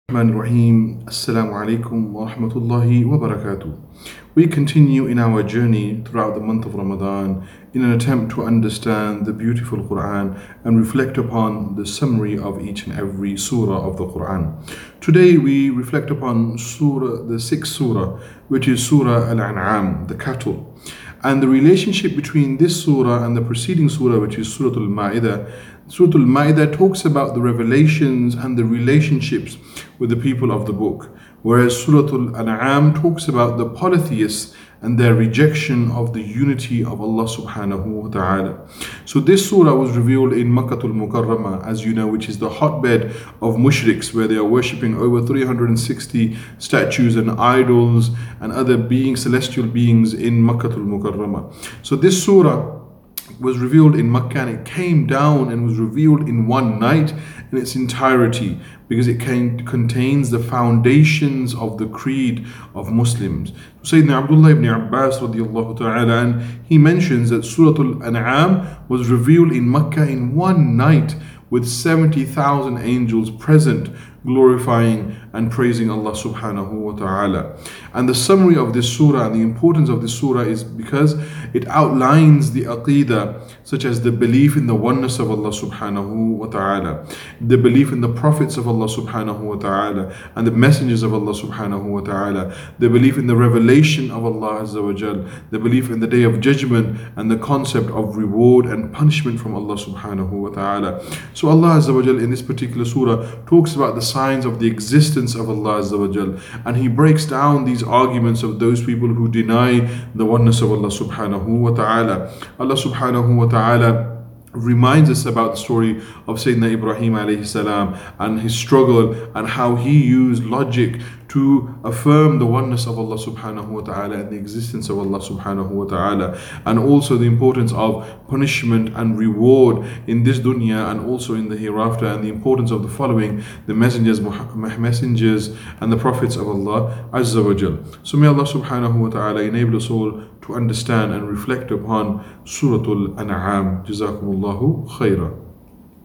Rahim. Assalamu alaikum wa rahmatullahi wa barakatuh. We continue in our journey throughout the month of Ramadan in an attempt to understand the beautiful Quran and reflect upon the summary of each and every surah of the Quran. Today we reflect upon the sixth surah, which is Surah Al-An'am, the cattle. And the relationship between this surah and the preceding surah, which is Surah Al-Ma'idah. Surah Al-Ma'idah talks about the revelations and the relationships with the people of the book, whereas Surah Al-An'am talks about the polytheists and their rejection of the unity of Allah subhanahu wa ta'ala. So this surah was revealed in Makkah al-Mukarramah, as you know, which is the hotbed of mushriks, where they are worshipping over 360 statues and idols and other beings, celestial beings in Makkah al-Mukarramah. So this surah was revealed in Makkah, and it came down and was revealed in one night in its entirety, because it contains the foundations of the creed of Muslims. Sayyidina Abdullah ibn Abbas radiallahu ta'ala, and he mentions that Surah Al-An'am was revealed in Makkah in one night with 70,000 angels present, glorifying and praising Allah subhanahu wa ta'ala. And the summary of this surah and the importance of this surah is because it outlines the aqidah, such as the belief in the oneness of Allah subhanahu wa ta'ala, the belief in the prophets of Allah subhanahu wa ta'ala and the messengers of Allah subhanahu wa ta'ala, the belief in the revelation of Allah azza wa jal, the belief in the day of judgment and the concept of reward and punishment from Allah subhanahu wa ta'ala. So Allah azza wa jal in this particular surah talks about the signs of the existence of Allah azza wa jal, and he breaks down these arguments of those people who deny the oneness of Allah subhanahu wa ta'ala. Allah subhanahu wa ta'ala reminds us about the story of Sayyidina Ibrahim alayhi salam and his struggle and how he used logic to affirm the oneness of Allah subhanahu wa ta'ala and the existence of Allah subhanahu wa ta'ala, and also the importance of punishment and reward in this dunya and also in the hereafter, and the importance of the following the messengers and the prophets of Allah azza wa jal. So may Allah subhanahu wa ta'ala enable us all to understand and reflect upon Surah Al-An'am. Jazakumullahu khairah.